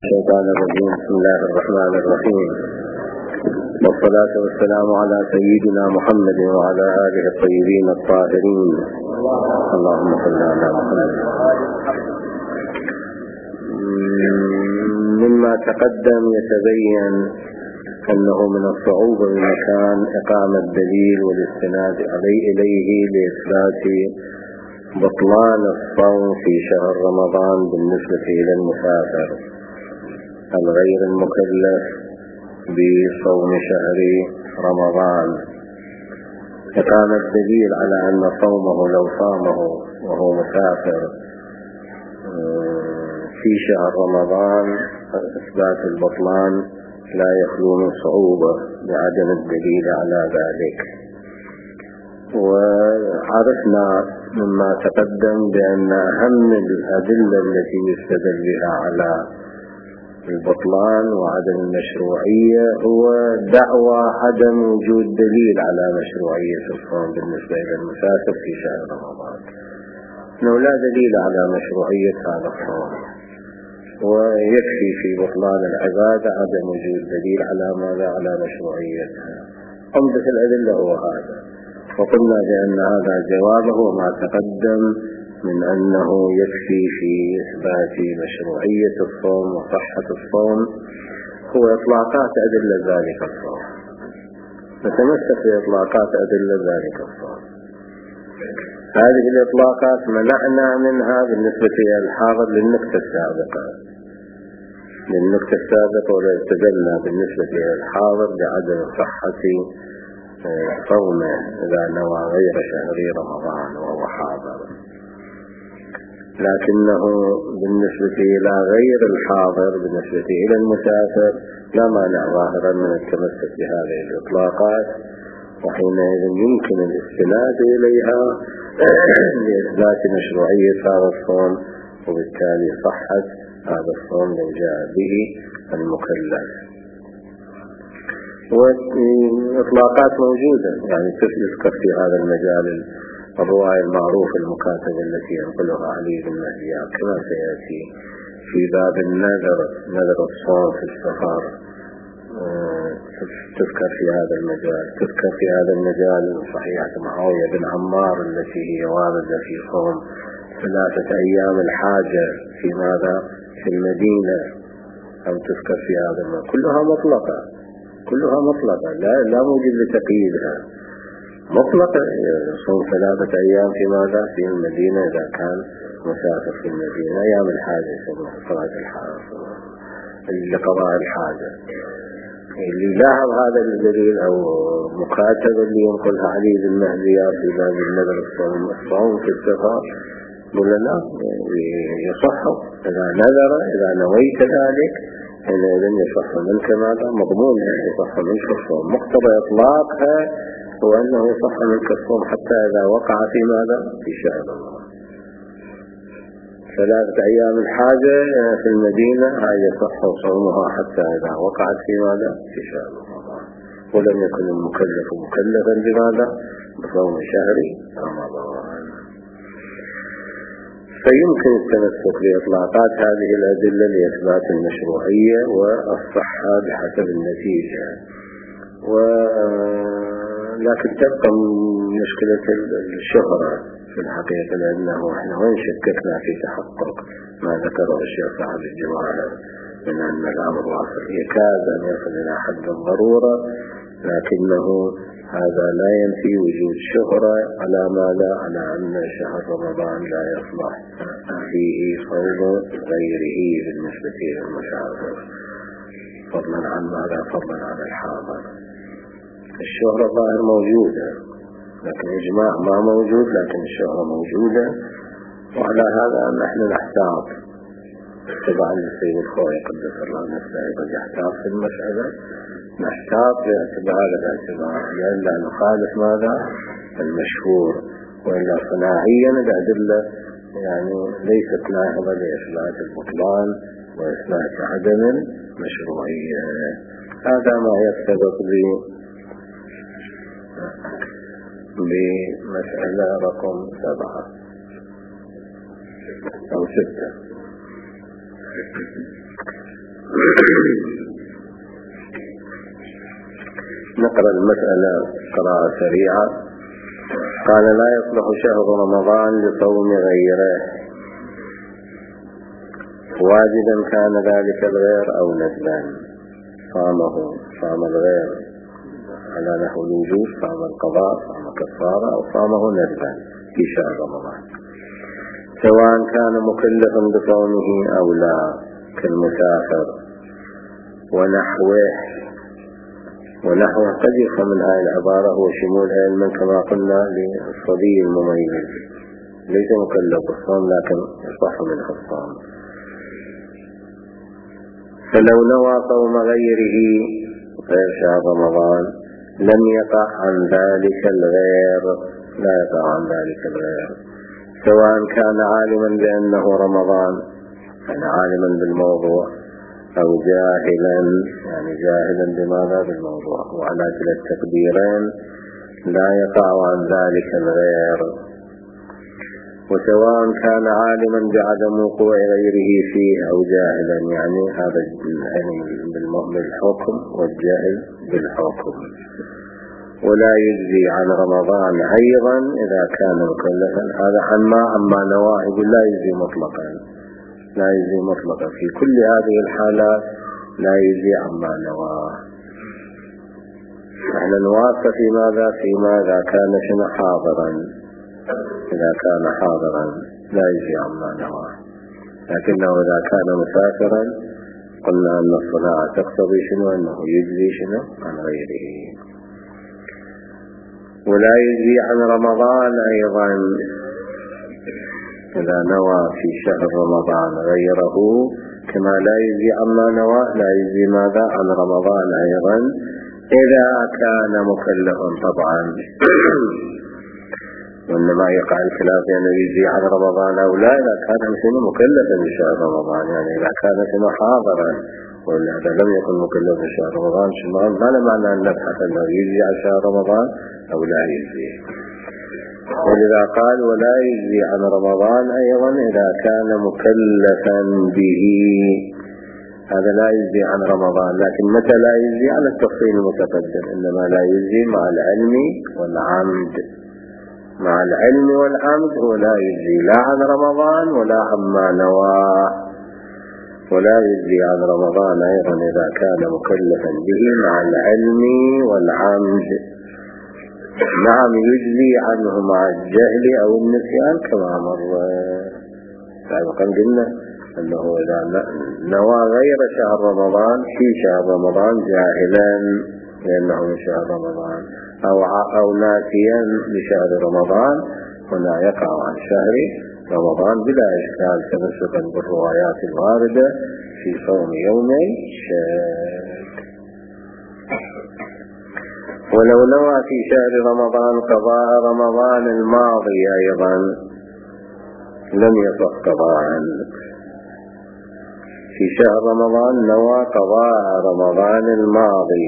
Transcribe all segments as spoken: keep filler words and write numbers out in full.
الشيطان الرجيم. بسم الله الرحمن الرحيم، والصلاة والسلام على سيدنا محمد وعلى آله الطيبين الطاهرين. اللهم صل على محمد. مما تقدم يتبين أنه من الصعوبة بمكان إقامة الدليل والاستناد عليه إليه لإثبات بطلان الصوم في شهر رمضان بالنسبة إلى المسافر الغير المكلف بصوم شهر رمضان. إقامة الدليل على أن صومه لو صامه وهو مسافر في شهر رمضان إثبات البطلان لا يخلو من صعوبة بعدم الدليل على ذلك. وعرفنا مما تقدم بأن أهم الأدلة التي يستدل بها على البطلان وعدم المشروعية هو دعوى عدم وجود دليل على مشروعية الصوم بالنسبة إلى المسافر في شهر رمضان، أنه لا دليل على مشروعية هذا الصوم، ويكفي في بطلان العبادة عدم وجود دليل على ماذا على مشروعيتها. عمدة الأدلة هو هذا، وقلنا بأن هذا جوابه وما تقدم من أنه يكفي في إثبات مشروعية الصوم وصحة الصوم هو إطلاقات أدلة ذلك الصوم. نتمسك بإطلاقات أدلة ذلك الصوم. هذه الإطلاقات منعنا منها بالنسبة إلى الحاضر للنكتة السابقة للنكتة السابقة ولا استدلنا بالنسبة إلى الحاضر بعدم صحة صومه إذا نوى غير شهر رمضان وهو حاضر، لكنه بالنسبة إلى غير الحاضر بالنسبة إلى المسافر لا مانع ظاهرا من التمسك بهذه الإطلاقات، وحينئذ يمكن الاستناد إليها لإثبات مشروعية هذا الصوم وبالتالي صحة هذا الصوم لو جاء به المكلف. وإطلاقات موجودة يعني تذكر في هذا المجال الرواية المعروفة المكاتبة التي ينقلها علي بن مهديان كما سيأتي في باب النذر نذر الصوم في السفر، تذكر في هذا المجال. تذكر في هذا المجال صحيحة معاوية بن عمار التي هي واردة في صوم ثلاثة أيام الحاجة في ماذا في المدينة، أو تذكر في هذا المجال. كلها مطلقة كلها مطلقة لا لا موجب لتقييدها، مطلقة صوم ثلاثة أيام في ماذا في المدينة إذا كان مسافر في المدينة أيام الحاجة صلاة الحاجة لقضاء الحاجة. اللي لاحظ هذا الدليل أو مكاتب اللي ينقلها علي بن مهديان في باب النذر الصوم الصوم في السفر ولا لا يصح إذا نذر إذا نويت ذلك حينئذ يصح منك ماذا مضمون يصح منك الصوم. مقتضى إطلاقها هو أنه يصح منك الصوم حتى إذا وقع في ماذا في شهر الله. ثلاثة أيام الحاجة في المدينة هاي يصح صومها حتى إذا وقعت في ماذا في شهر رمضان، ولم يكن المكلف مكلفا بماذا بصوم شهر رمضان. فيمكن التمسك بإطلاقات هذه الأدلة لإثبات المشروعية والصحة بحسب النتيجة. و لكن تبقى مشكلة الشهرة في الحقيقة، لأنه احنا وين شككنا في تحقق ما ذكره الشيخ صاحب الجواهر من أن الأمر واصل يكاد أن يصل إلى حد الضرورة، لكنه هذا لا ينفي وجود شهرة على ماذا على أن شهر رمضان لا يصلح فيه صوم غيره بالنسبة للمسافر فضلا عن ماذا فضلا عن الحاضر. الشهرة ظاهر موجودة لكن إجماع ما موجود، لكن الشهرة موجودة. وعلى هذا نحن نحتاط اتباعا للسيد الخوي قدس الله نفسه قد يحتاط في المسألة، نحتاط باعتبار الاعتبار لئلا نخالف ماذا المشهور، وإلا صناعيا الأدلة يعني ليست ناهضة لإثبات البطلان وإثبات عدم المشروعية. هذا ما يرتبط به بمسألة رقم سبعة أو ستة. نقرأ المسألة قراءة سريعة. قال لا يصلح شهر رمضان لصوم غيره واجبا كان ذلك الغير أو ندبا. صامه صام الغير على نحو الوجوب، صام القضاء، صام كفارة، أو صامه ندبا في شهر رمضان، سواء كان مكلفا بصومه أو لا، كالمسافر ونحوه. ونحوه قد يفهم من هذه العبارة هو شمول علما كما قلنا للصبي المميز، ليس مكلف بالصوم لكن يصح منه الصوم. فلو نوى صوم غيره غير شهر رمضان لم يقع عن ذلك الغير، لا يقع عن ذلك الغير، سواء كان عالما بأنه رمضان، يعني عالما بالموضوع، أو جاهلا، يعني جاهلا بماذا بالموضوع، وعلى كلا التقديرين لا يقع عن ذلك الغير. وسواء كان عالما بعدم وقوع غيره فيه أو جاهلا، يعني هذا العلم بالحكم والجهل بالحكم. ولا يجزي عن رمضان أيضا إذا كان مكلفا، هذا عما عما نواهب لا يجزي مطلقا، لا يجزي مطلقا في كل هذه الحالات، لا يجزي عما نواه. نحن نواصل في ماذا في ماذا كان شنو حاضرا، إذا كان حاضرا لا يجزي عما نواه، لكنه إذا كان مسافرا قلنا أن الصلاة تقتضي شنو أنه يجزي شنو عن غيره. ولا يجزي عن رمضان أيضا إذا نوى في شهر رمضان غيره، كما لا يجزي عما نوى لا يجزي ماذا عن رمضان أيضا إذا كان مكلفا طبعا. وإنما يقع الخلاف يعني يجزي عن رمضان أو لا إذا كان شنو مكلفا بشهر رمضان، يعني إذا كان شنو حاضرا، وإذا لم يكن مكلفا بشهر رمضان شنو ما له معنى أن نبحث أنه يجزي عن شهر رمضان أو لا يجزي. ولذا قال ولا يجزي عن رمضان أيضا إذا كان مكلفا به، هذا لا يجزي عن رمضان، لكن متى لا يجزي على التفصيل المتقدم، إنما لا يجزي مع العلم والعمد. مع العلم والعمد هو لا يجزي لا عن رمضان ولا عما نوى. ولا يجزي عن رمضان أيضا إذا كان مكلفا به مع العلم والعمد. نعم يجزي عنه مع الجهل أو النسيان كما مر سابقا قلنا أنه إذا نوى غير شهر رمضان في شهر رمضان جاهلا لأنه من شهر رمضان، أو أو ناسيا لشهر رمضان، هنا يقع عن شهر رمضان بلا إشكال تمسكا بالروايات الواردة في صوم يومي الشهر. ولو نوى في شهر رمضان قضاء رمضان الماضي أيضا لم يصح قضاء. في شهر رمضان نوى قضاء رمضان الماضي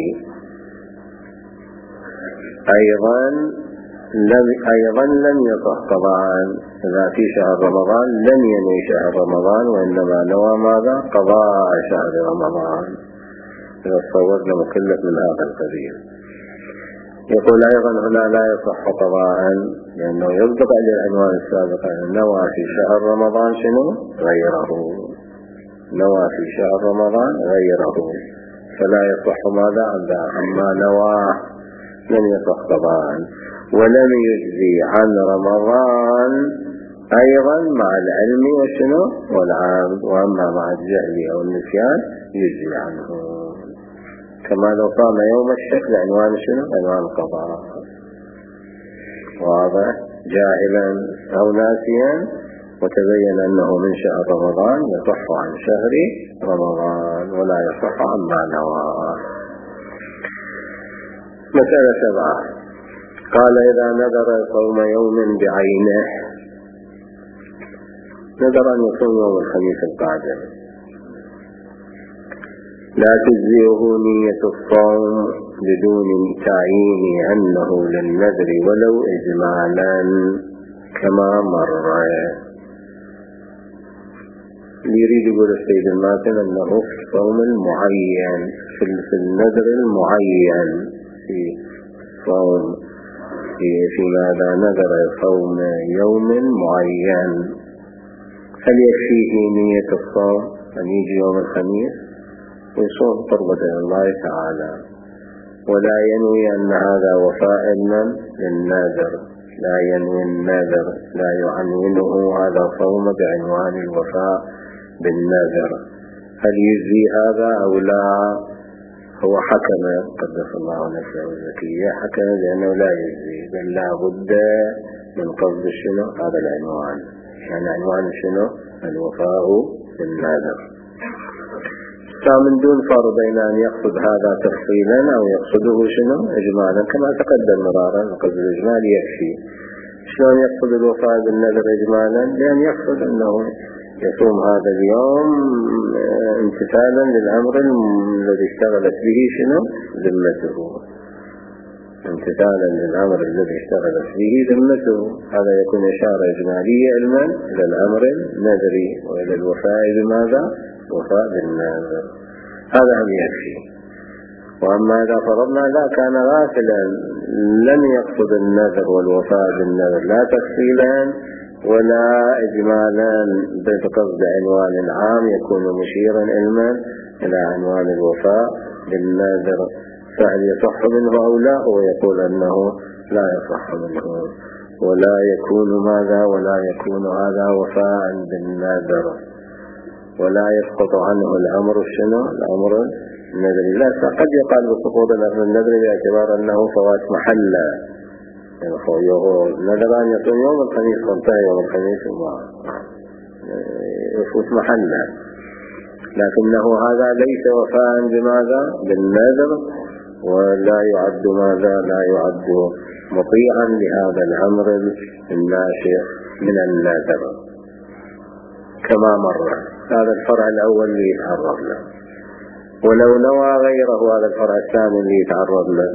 أيضا لم أيضا لم يصح قضاء. إذا في شهر رمضان لم ينوي شهر رمضان وإنما نوى ماذا قضاء شهر رمضان، إذا صورنا مكلف من هذا القبيل. يقول أيضا هنا لا يصح قضاء لأنه يصدق على العنوان السابق، نوى في شهر رمضان شنو غيره، نوى في شهر رمضان غيره، فلا يصح ماذا عما نوى، لم يصح قضاء. ولم يجزي عن رمضان أيضا مع العلم وشنو والعام، وأما مع الجهل أو النسيان يجزي عنه، كما لو صام يوم الشك لعنوان شنو عنوان القضاء، واضح، جاهلا أو ناسيا وتبين أنه من شهر رمضان يصح عن شهر رمضان ولا يصح عما نوى. مسألة سبعة. قال إذا نذر صوم يوم بعينه، نذر أن يصوم يوم الخميس القادم، لا تجزئه نية الصوم بدون تعيين أنه للنذر ولو إجمالا كما مر. يريد يقول السيد الماتن أنه الصوم المعين، في النذر المعين، في صوم في في ماذا نذر صوم يوم معين، هل يكفيه نية الصوم أن يجي يوم الخميس ويصوم قربة إلى الله تعالى، ولا ينوي أن هذا وفاء للنذر، لا ينوي النذر، لا يعنونه هذا صوم بعنوان الوفاء بالنذر، هل يجزي هذا أو لا؟ هو حكم قدس الله نفسه الزكية، حكم بأنه لا يجزي، بل لا بد من قصد شنو هذا العنوان، يعني عنوان شنو؟ الوفاء بالنذر. فمن دون فرق بين أن يقصد هذا تفصيلا أو يقصده شنو إجمالا، كما تقدم مرارا القصد الإجمالي يكفي. شلون يقصد الوفاء بالنذر إجمالا؟ لأن يقصد أنه يصوم هذا اليوم امتثالا للأمر الذي اشتغلت به شنو ذمته، امتثالا للأمر الذي اشتغلت به ذمته، هذا يكون إشارة إجمالية علما إلى الأمر النذري وإلى الوفاء بماذا؟ وفاء بالنذر، هذا هم يكفي. وأما إذا فرضنا لا كان غافلا لم يقصد النذر والوفاء بالنذر لا تفصيلا ولا إجمالا بقصد عنوان عام يكون مشيرا علما إلى عنوان الوفاء بالنذر، فهل يصح منه أو لا؟ هو يقول أنه لا يصح منه، ولا يكون ماذا؟ ولا يكون هذا وفاء بالنذر، ولا يسقط عنه الأمر شنو؟ الأمر النذري. لا قد يقال بسقوط الأمر النذري باعتبار أنه فوات محله، يعني هو نذر أن يصوم يوم الخميس وانتهى يوم الخميس وما يفوت محله، لكنه هذا ليس وفاء بماذا؟ بالنذر، ولا يعد ماذا؟ لا يعد مطيعا لهذا الأمر الناشئ من النذر كما مر. هذا الفرع الأول اللي يتعرض له، ولو نوى غيره هذا الفرع الثاني اللي يتعرض له،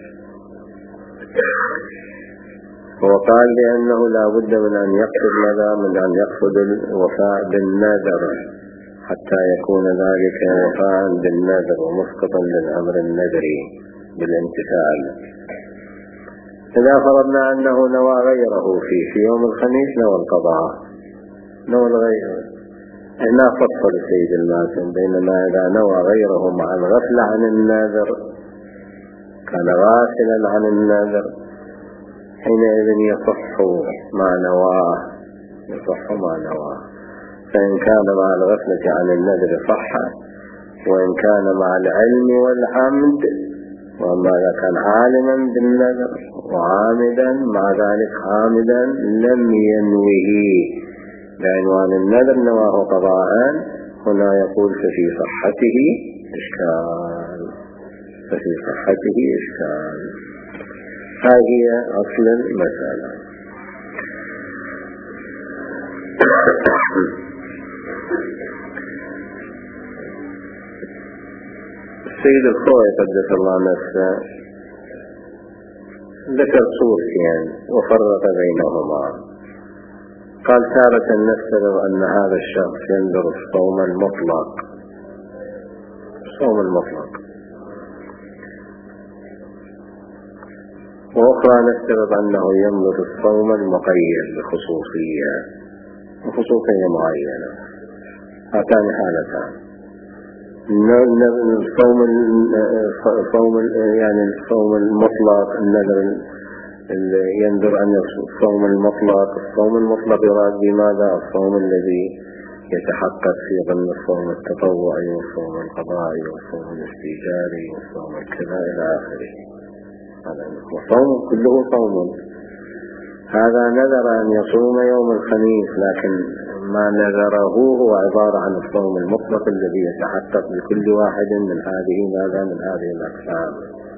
وقال بأنه لا بد من أن يقصد ماذا؟ من أن يقصد الوفاء بالنذر حتى يكون ذلك وفاء بالنذر ومسقطا للأمر النذري بالامتثال. إذا فرضنا أنه نوى غيره فيه في يوم الخميس نوى القضاء، نوى الغير، هنا فصل السيد الماسن بينما إذا نوى غيره مع الغفلة عن النذر كان غافلا عن النذر حينئذ يصح ما نواه، يصح ما نواه، فإن كان مع الغفلة عن النذر صح، وإن كان مع العلم والعمد، وما إذا كان عالما بالنذر وعامدا مع ذلك عامدا لم ينوه بعنوان النذر نواه قضاء، هنا يقول ففي صحته إشكال، ففي صحته إشكال. هذه أصل المسألة. السيد الخوي قدس الله نفسه ذكر صورتين وفرق بينهما، قال تارة نفترض أن هذا الشخص ينذر الصوم المطلق، الصوم المطلق، وأخرى نفترض أنه ينذر الصوم المقيد بخصوصية وخصوصية معينة. هاتان حالتان، الصوم الصوم يعني الصوم المطلق، النذر ينذر أن الصوم المطلق، الصوم المطلق يراد بماذا؟ الصوم الذي يتحقق في ضمن الصوم التطوعي والصوم القضائي والصوم الاستيجاري والصوم الكذا إلى آخره، هذا الصوم كله صوم. هذا نذر أن يصوم يوم الخميس، لكن ما نذره هو عبارة عن الصوم المطلق الذي يتحقق بكل واحد من هذه ماذا؟ من هذه الأقسام،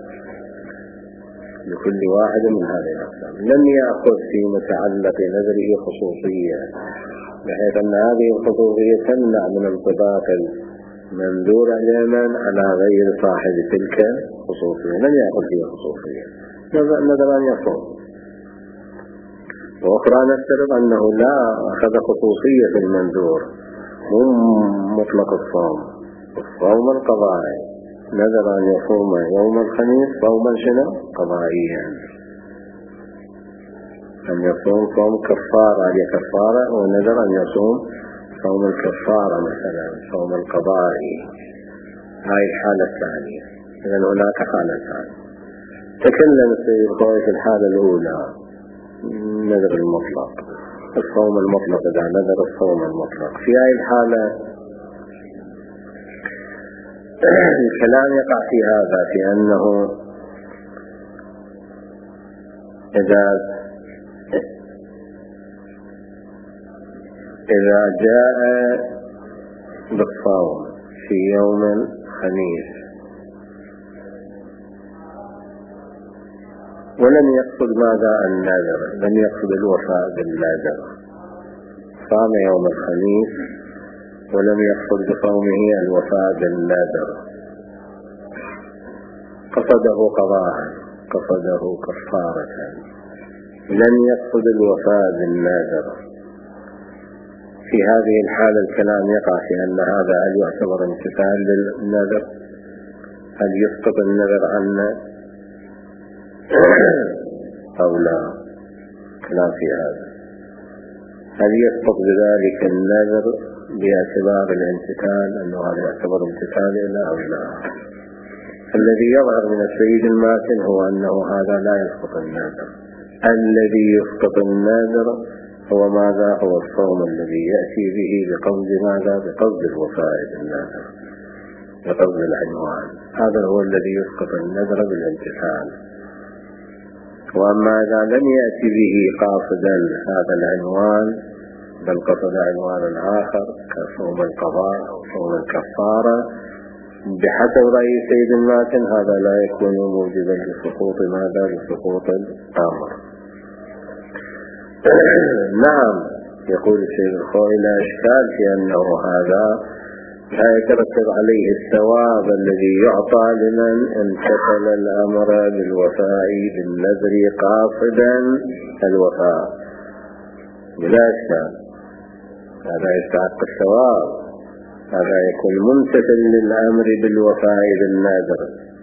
لكل واحد من هذه الأقسام لم يأخذ في متعلق نذره خصوصية، بحيث أن هذه الخصوصية تمنع من انطباق المنذور علما على غير صاحب تلك الخصوصية، لم يأخذ فيها خصوصية، نذر أن يصوم. وأخرى نفترض أنه لا أخذ خصوصية في المنذور، مو مطلق الصوم، الصوم القضائي، نذر أن يصوم يوم الخميس صوما شنو قضائيا، أن يصوم صوم كفارة عليه كفارة، ونذر أن يصوم صوم الكفارة مثلا صوم القضائي. هاي الحالة الثانية. إذن هناك حالتان. تكلم السيد الخوي في الحالة الأولى نذر المطلق، الصوم المطلق، إذا نذر الصوم المطلق. في هاي الحالة الكلام يقع في هذا، في أنه إذا إذا جاء بالصوم في يوم الخميس ولم يقصد ماذا النذر، لم يقصد الوفاء بالنذر، صام يوم الخميس ولم يقصد بصومه الوفاء بالنذر، قصده قضاء، قصده كفارة، لم يقصد الوفاء بالنذر. في هذه الحالة الكلام يقع في أن هذا هل يعتبر امتثال للنذر، هل يسقط النذر عنه أو لا، كلام في هذا. هل يسقط بذلك النذر باعتبار الامتثال، أنه هذا يعتبر امتثال إلى أو لا؟ الذي يظهر من السيد الماتن هو أنه هذا لا يسقط النذر. الذي يسقط النذر هو ماذا؟ هو الصوم الذي يأتي به بقصد ماذا؟ بقصد الوفاء بالنذر، بقصد العنوان، هذا هو الذي يسقط النذر بالامتثال. وأما إذا لم يأتي به قاصدا هذا العنوان بل قصد عنوانا آخر كصوم القضاء أو صوم الكفارة بحسب رأي سيد الماتن، هذا لا يكون موجبا لسقوط ماذا؟ لسقوط الأمر. نعم، يقول السيد الخوي لا إشكال في أنه هذا لا يترتب عليه الثواب الذي يعطى لمن امتثل الأمر بالوفاء بالنذر قاصدا الوفاء، بلا إشكال، هذا يستحق الثواب، هذا يكون ممتثل للأمر بالوفاء بالنذر.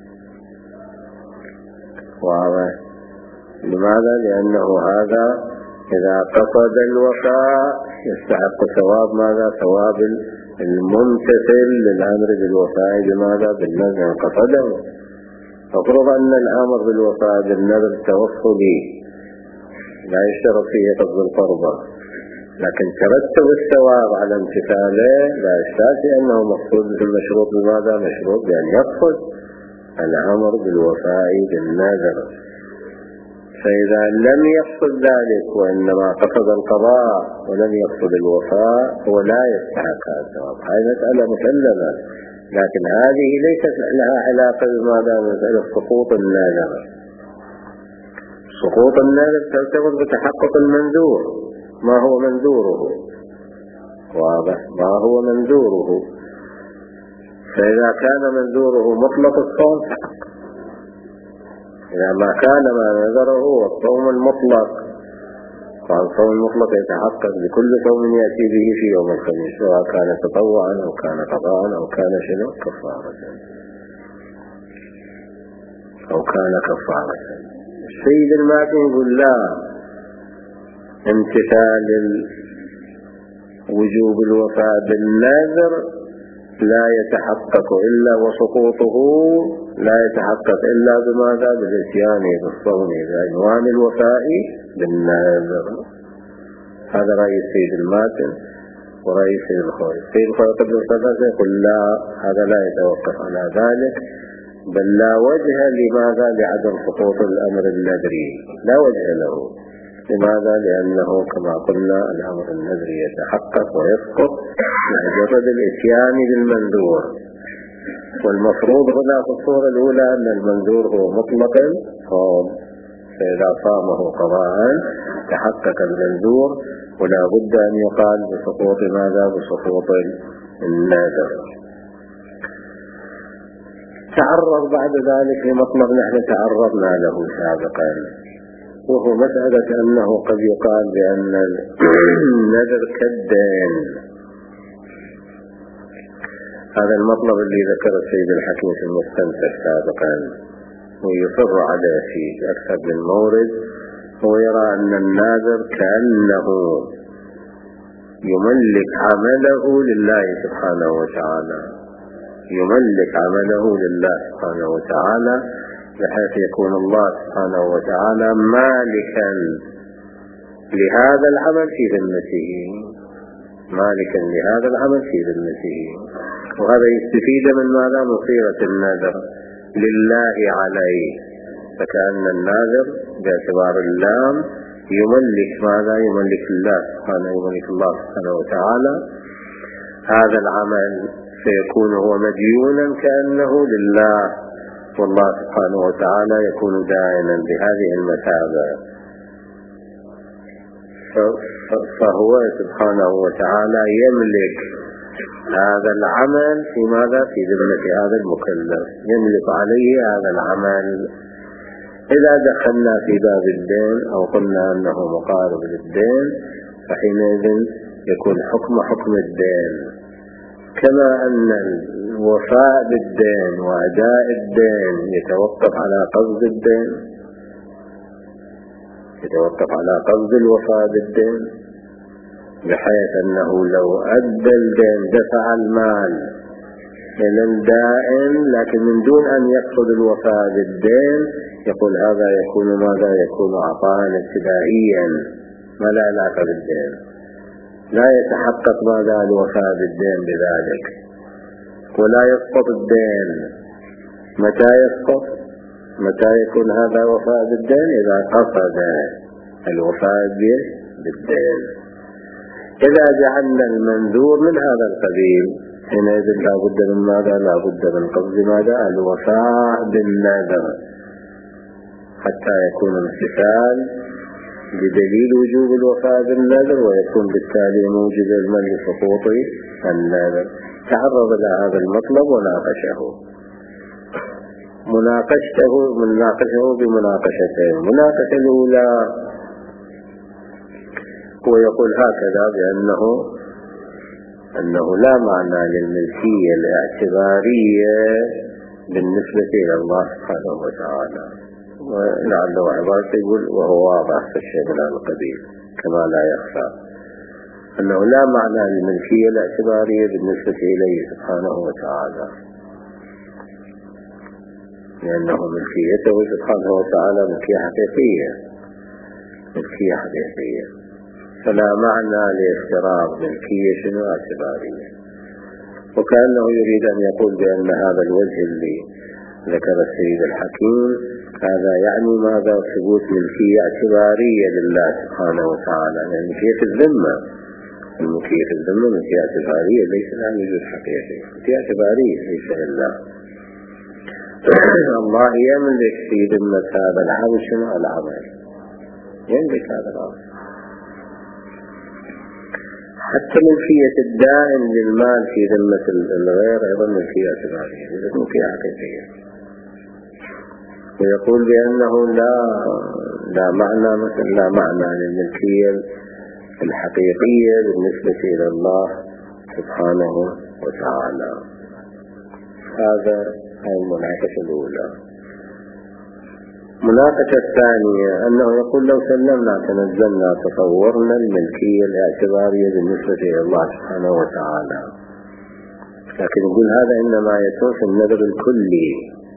واضح؟ لماذا؟ لأنه هذا إذا قصد الوفاء يستحق ثواب ماذا؟ ثواب الممتثل للأمر بالوفاء بماذا؟ بالنذر قصده. أفرض أن الأمر بالوفاء بالنذر توصلي لا يشترط فيه قصد القربة، لكن ترتب الثواب على امتثاله لا يشترط أنه مقصود بالمشروط بماذا؟ مشروط بأن يقصد الأمر بالوفاء بالنذر. فإذا لم يقصد ذلك وإنما قصد القضاء ولم يقصد الوفاء هو لا يستحق هذا الثواب. هذه مسألة مسلمة، لكن هذه ليست لها علاقة بماذا؟ مسألة سقوط النذر. سقوط النذر ترتبط بتحقق المنذور، ما هو منذوره، واضح؟ ما هو منذوره. فإذا كان منذوره مطلق الصوم حق، إذا ما كان ما نذره هو الصوم المطلق، فالصوم المطلق يتحقق بكل صوم يأتي به في يوم الخميس، سواء كان تطوعا أو كان قضاء أو كان شنو كفارة أو كان كفارة. السيد الماتن يقول لا، امتثال وجوب الوفاء بالنذر لا يتحقق إلا وسقوطه لا يتحقق إلا بماذا؟ بالإتيان بالصوم بعنوان الوفاء بالنذر. هذا رأي السيد الماتن ورأي السيد الخوي. السيد الخوي قبل الصلاة يقول لا، هذا لا يتوقف على ذلك، بل لا وجه لماذا؟ لعدم سقوط الأمر النذري، لا وجه له. لماذا؟ لأنه كما قلنا الأمر النذري يتحقق ويسقط مجرد الإتيان بالمنذور، والمفروض هنا في الصورة الأولى أن المنذور هو مطلق الصوم، فإذا صامه قضاء تحقق المنذور، ولا بد أن يقال بسقوط ماذا؟ بسقوط النذر. تعرض بعد ذلك لمطلب نحن تعرضنا له سابقا، وهو مسألة أنه قد يقال بأن النذر كالدين. هذا المطلب اللي ذكر السيد الحكيم في المستنسخ سابقا ويصر عليه في أكثر من مورد، هو يرى أن الناذر كأنه يملك عمله لله سبحانه وتعالى، يملك عمله لله سبحانه وتعالى، بحيث يكون الله سبحانه وتعالى مالكا لهذا العمل في ذمته، مالكا لهذا العمل في ذمته. وهذا يستفيد من ماذا؟ مصيرة النذر لله عليه، فكأن الناذر باعتبار اللام يملك ماذا؟ يملك الله سبحانه، يملك الله سبحانه وتعالى هذا العمل، فيكون هو مديونا كأنه لله، والله سبحانه وتعالى يكون دائما بهذه المثابة. فهو سبحانه وتعالى يملك هذا العمل في ماذا؟ في ذمة هذا المكلف، يملك عليه هذا العمل. إذا دخلنا في باب الدين أو قلنا أنه مقارب للدين، فحينئذ يكون حكم حكم الدين، كما أن الوفاء بالدين وأداء الدين يتوقف على قصد الدين، يتوقف على قصد الوفاء بالدين، بحيث أنه لو أدى الدين دفع المال إلى الدائن لكن من دون أن يقصد الوفاء بالدين، يقول هذا يكون ماذا؟ يكون عطاء ابتدائيا ما لا علاقة بالدين، لا يتحقق ماذا؟ الوفاء بالدين بذلك، ولا يسقط الدين. متى يسقط؟ متى يكون هذا وفاء بالدين؟ إذا قصد الوفاء بالدين. إذا جعلنا المنذور من هذا القبيل، حينئذ لا بد من ماذا؟ لا بد من قصد ماذا؟ الوفاء بالنذر، حتى يكون امتثال بدليل وجوب الوفاء بالنذر، ويكون بالتالي موجب المن لسقوط النذر. تعرض إلى هذا المطلب وناقشه مناقشته مناقشه بمناقشتين. المناقشة الأولى هو يقول هكذا بأنه أنه لا معنى للملكية الاعتبارية بالنسبة إلى الله سبحانه وتعالى، ولعله عبارة يقول وهو واضح في الشيء من هذا القبيل كما لا يخفى، أنه لا معنى للملكية الاعتبارية بالنسبة إليه سبحانه وتعالى، لأنه ملكيته سبحانه وتعالى ملكية حقيقية، ملكية حقيقية، فلا معنى لافتراض ملكية شنو اعتبارية. وكأنه يريد أن يقول بأن هذا الوجه اللي ذكر السيد الحكيم هذا يعني ماذا؟ ثبوت ملكية اعتبارية لله سبحانه وتعالى، يعني ملكية الذمة، الملكية الذمة ملكية اعتبارية ليس لها وجود حقيقي، ملكية اعتبارية ليس لله. الله يملك في ذمة هذا العمل شنو؟ العمل، يملك هذا العمل. حتى ملكية الدائن للمال في ذمة الغير أيضا ملكية اعتبارية، ملكية حقيقية. ويقول بأنه لا لا معنى مثل لا معنى للملكية الحقيقية بالنسبة إلى الله سبحانه وتعالى. هذا هي المناقشة الأولى. المناقشة الثانية أنه يقول لو سلمنا تنزلنا تصورنا الملكية الاعتبارية بالنسبة إلى الله سبحانه وتعالى، لكن يقول هذا إنما يكون في النذر الكلي،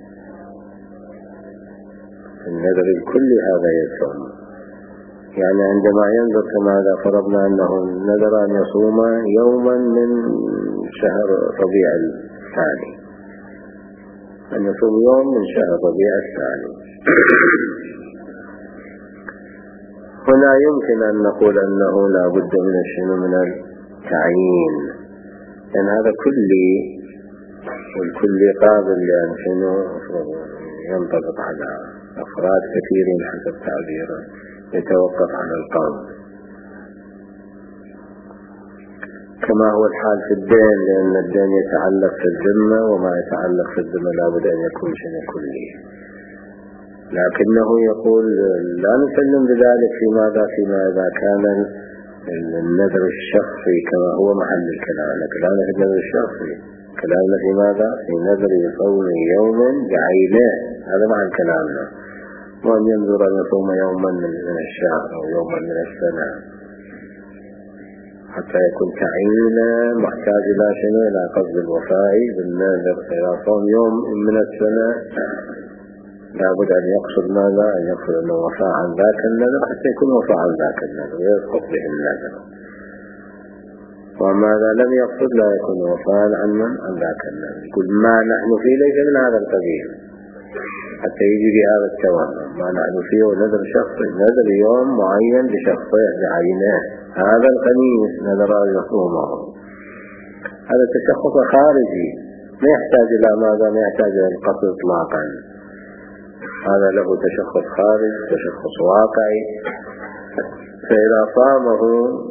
النذر الكلي هذا يكون يعني عندما ينذر كما فرضنا أنه نذر أن يصوم يوما من شهر ربيع الثاني، أن يصوم يوم من شهر ربيع الثاني. هنا يمكن أن نقول أنه لا بد من الشنو من التعيين، لأن هذا كلي، والكلي قابل لأن شنو ينطبق على أفراد كثيرين حسب تعبيره، يتوقف على القول، كما هو الحال في الدين، لأن الدين يتعلق في الذمة، وما يتعلق في الذمة لا بد أن يكون شنو كلي. لكنه يقول لا نسلم بذلك في ماذا؟ فيما إذا كان النذر الشخصي كما هو محل الكلام، لكن لا النذر الشخصي كلامنا في ماذا؟ في نذر صوم يوم بعينه، هذا معنى كلامنا، وأن ينذر أن يصوم يوما من الشهر أو يوما من السنة حتى يكون تعيينا محتاج إلى شنو؟ إلى قصد الوفاء بالنذر. فإذا صوم يوم من السنة لابد أن يقصد ماذا؟ أن يقصد أنه وفاء عن ذاك النذر حتى يكون وفاء عن ذاك النذر ويسقط به النذر. وماذا لم يقصد لا يكون وفاء عن من؟ عن ذاك النذر. يقول ما نحن فيه ليس من هذا القبيل حتى يجي بهذا التوهم. ما نحن فيه نذر شخصي، نذر يوم معين لشخصه بعينه، هذا الخميس نذر يصومه، هذا تشخص خارجي ما يحتاج إلى ماذا؟ ما يحتاج إلى القصد إطلاقا، هذا له تشخص خارج، تشخص واقعي. فإذا صامه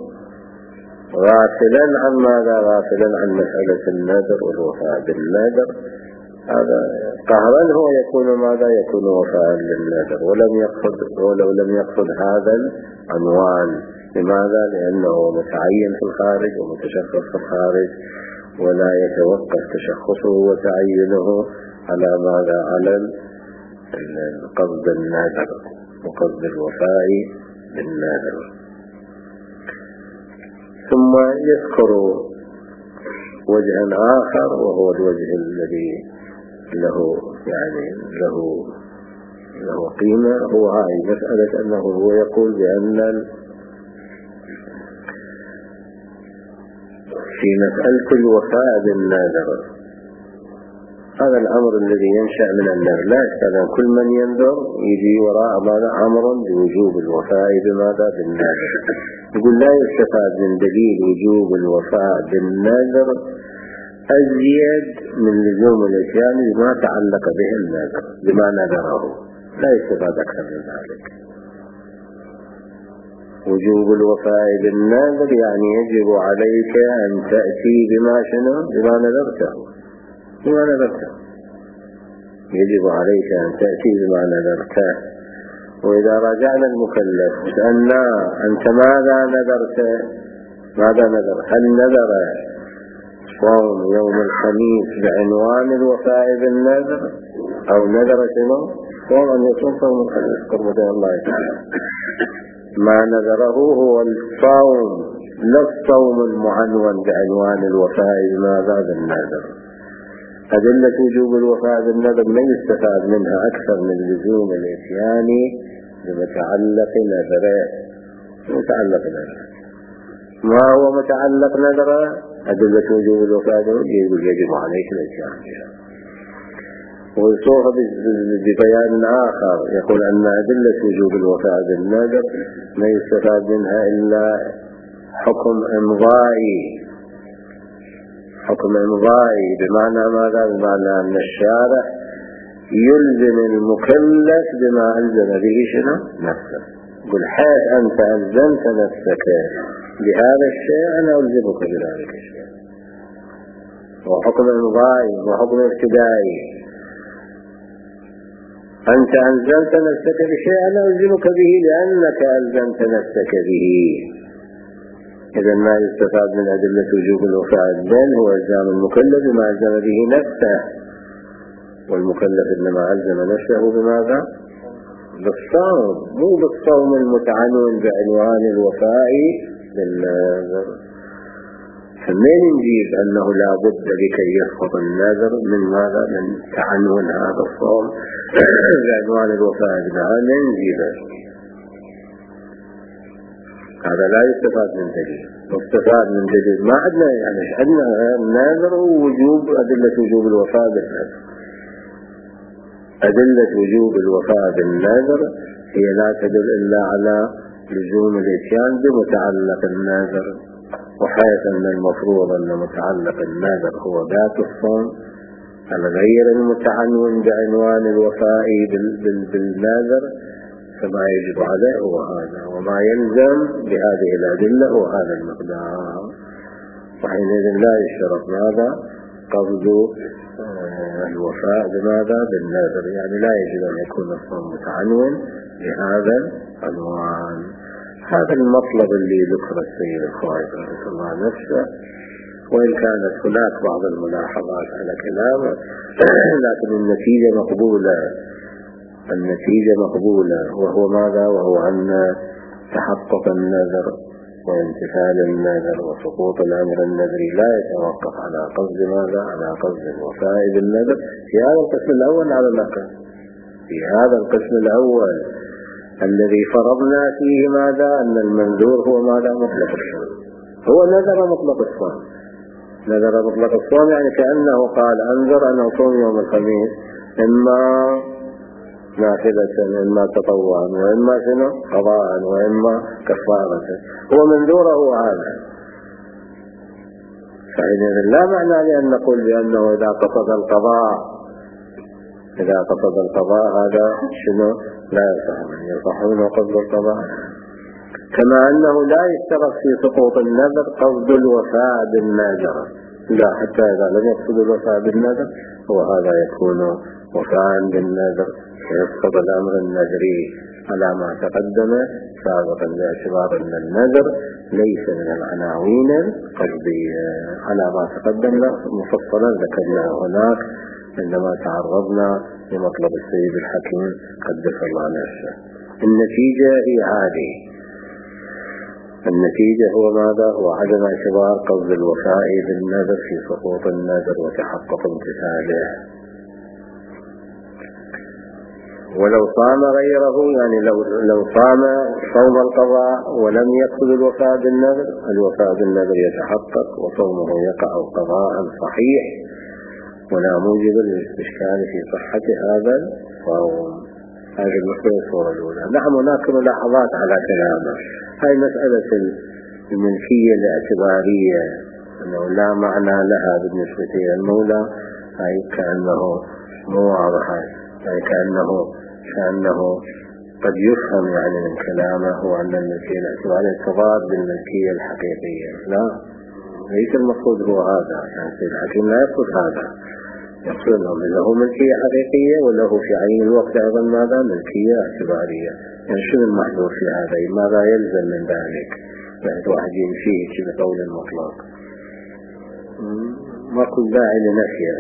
غافلا عن ماذا؟ غافلا عن مسألة النذر والوفاء بالنذر، هذا قهرا هو يكون ماذا؟ يكون وفاء للنذر ولم يقصد، ولو لم يقصد هذا العنوان. لماذا؟ لأنه متعين في الخارج ومتشخص في الخارج، ولا يتوقف تشخصه وتعينه على ماذا؟ على قصد النذر وقصد الوفاء بالنذر. ثم يذكر وجها آخر وهو الوجه الذي له يعني له له قيمة، هو هاي مسألة أنه هو يقول بأن في مسألة الوفاء بالنذر هذا الأمر الذي ينشأ من النذر لا يستطيع كل من ينذر يجي وراء ماذا؟ أمر بوجوب الوفاء بماذا؟ بالنذر. يقول لا يستفاد من دليل وجوب الوفاء بالنذر أزيد من لزوم الإتيان بما تعلق به النذر بما نذره، لا يستفاد أكثر من ذلك. وجوب الوفاء بالنذر يعني يجب عليك أن تأتي بما شنو؟ بما نذرته، بما نذرته يجب عليك أن تأتي بما نذرته. وإذا رجعنا المكلف سألنا أنت ماذا نذرت؟ ماذا نذر؟ هل نذر صوم يوم الخميس بعنوان الوفاء بالنذر أو نذر شنو؟ صوم أن يصوم صوم الخميس قربة الله تعالى. ما نذره هو الصوم لا الصوم المعنون بعنوان الوفاء بماذا؟ بالنذر. أدلة وجوب الوفاء بالنذر ما يستفاد منها أكثر من لزوم الإتيان بمتعلق نذره. متعلق نذره ما هو متعلق نذره؟ أدلة وجوب الوفاء يقول يجب عليك الإتيان بها. ويصوف ببيان آخر يقول أن أدلة وجوب الوفاء بالنذر ما يستفاد منها إلا حكم إمضائي، حكم إمضائي بمعنى ماذا؟ بمعنى أن الشارع يلزم المكلف بما ألزم به شنو؟ نفسه. يقول حيث أنت ألزمت نفسك بهذا الشيء أنا ألزمك بذلك الشيء، وحكم إمضائي وحكم ابتدائي. أنت ألزمت نفسك بشيء أنا ألزمك به لأنك ألزمت نفسك به. إذا ما يستفاد من أدلة وجوب الوفاء بل هو إلزام المكلف بما ألزم به نفسه، والمكلف إنما ألزم نفسه بماذا؟ بالصوم، مو بالصوم المتعنون بعنوان الوفاء بالنذر. فمن نجيب أنه لا بد لكي يسقط النذر من ماذا؟ من تعنون هذا الصوم بعنوان الوفاء بالنذر. من نجيبه هذا لا يستفاد من دليل. يستفاد من دليل ما عندنا، يعني عندنا النذر ووجوب أدلة وجوب الوفاء بالنذر. أدلة وجوب الوفاء بالنذر هي لا تدل إلا على لزوم الإتيان بمتعلق النذر، وحيث أن المفروض أن متعلق النذر هو ذات الصوم الغير المتعنون بعنوان الوفاء بالنذر، فما يجب عليه هو هذا، وما يلزم بهذه الأدلة هو هذا المقدار. وحينئذ لا يشترط ماذا؟ قصد الوفاء بماذا؟ بالنذر، يعني لا يجب أن يكون الصوم متعنون بهذا العنوان. هذا المطلب اللي ذكر السيد الخوائي رحمه الله نفسه وإن كانت هناك بعض الملاحظات على كلامه لكن النتيجة مقبولة. النتيجة مقبولة وهو ماذا؟ وهو أن تحقق النذر وامتثال النذر وسقوط الأمر النذري لا يتوقف على قصد ماذا؟ على قصد الوفاء بالنذر في هذا القسم الأول على الأقل. في هذا القسم الأول الذي فرضنا فيه ماذا؟ أن المنذور هو ماذا؟ مطلق الصوم. هو نذر مطلق الصوم. نذر مطلق الصوم يعني كأنه قال أنذر أن أصوم يوم الخميس إما نافلة وإما تطوعا وإما شنو قضاء وإما كفارة. هو منذوره هذا. فإذا لا معنى لأن نقول بأنه إذا قصد القضاء إذا قصد القضاء هذا شنو لا يصح يصحون قصد القضاء. كما أنه لا يشترط في سقوط النذر قصد الوفاء بالنذر، لا حتى إذا لم يقصد الوفاء بالنذر وهذا يكون وفاء بالنذر ويسقط الأمر النذري على ما تقدم سابقا باعتبار أن النذر ليس من العناوين القصدية على ما تقدم مفصلا ذكرناه هناك عندما تعرضنا لمطلب السيد الحكيم قدس الله نفسه. النتيجة هي هذه. النتيجة هو ماذا؟ هو عدم اعتبار قصد الوفاء بالنذر في سقوط النذر وتحقق امتثاله. ولو صام غيره يعني لو لو صام صوم القضاء ولم يقصد الوفاء بالنذر الوفاء بالنذر يتحقق وصومه يقع قضاء صحيح ولا موجب للاستشكال في صحة هذا الصوم. هذه المسألة الصورة الأولى. نعم هناك ملاحظات على كلامه. هاي مسألة الملكية الاعتبارية أنه لا معنى لها بالنسبة للمولى هاي كأنه مو واضحة. هاي كأنه كأنه قد يفهم يعني من كلامه هو أن الملكية الاعتبارية تضاد بالملكية الحقيقية. لا ليس المقصود هو هذا. يعني السيد الحكيم لا يقصد هذا. يقصد أنه له ملكية حقيقية وله في عين الوقت أيضا ماذا؟ ملكية اعتبارية. يعني شنو المحذور في هذا؟ ماذا يلزم من ذلك؟ يعني واحد يمشيه كذا قول المطلق ما كل داعي لنفيه.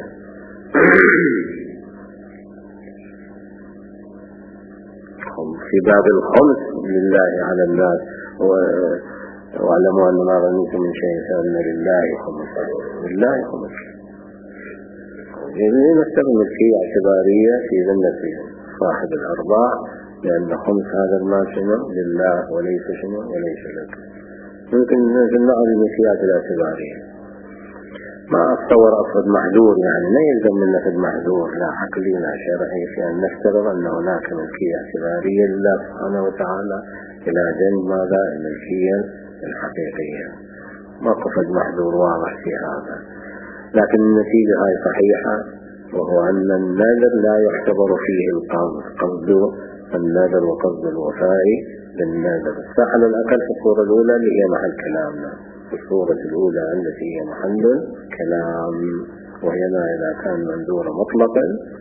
في باب الخمس لله على الناس واعلموا أن ما غنيتم من شيء فإن لله خمسه. لله خمسه يعني نستخدم ملكية اعتبارية في ذمة صاحب الأرباح لأن خمس هذا المال شنو لله وليس شنو وليس لك. ممكن نجمع الملكيات الاعتبارية. ما أتصور أصد محذور يعني لا يلزم منك المحذور لا عقلي لا شرعي في أن نفترض أن هناك ملكية اعتبارية لله سبحانه وتعالى إلى جنب ماذا الملكية الحقيقية. ما قصد محذور واضح في هذا. لكن النتيجة هاي صحيحة وهو أن النذر لا يعتبر فيه القصد قصد النذر وقصد الوفاء بالنذر. فعلى الأقل في الصورة الأولى اللي هي محل كلامنا في الصورة الأولى التي هي محل كلام وهي ما إذا كان منذورا مطلقا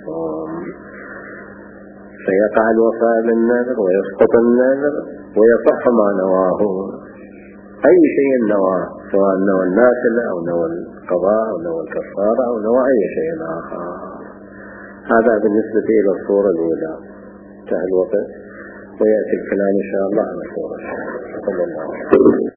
فيقع الوفاء بالنذر ويسقط النذر ويصح ما نواه أي شيء نواه سواء نوى النافلة أو نوى القضاء أو نوى الكفارة أو نوى أي شيء آخر. هذا بالنسبة إلى الصورة الأولى. انتهى الوقت ويأتي الكلام إن شاء الله عن الصورة الثانية.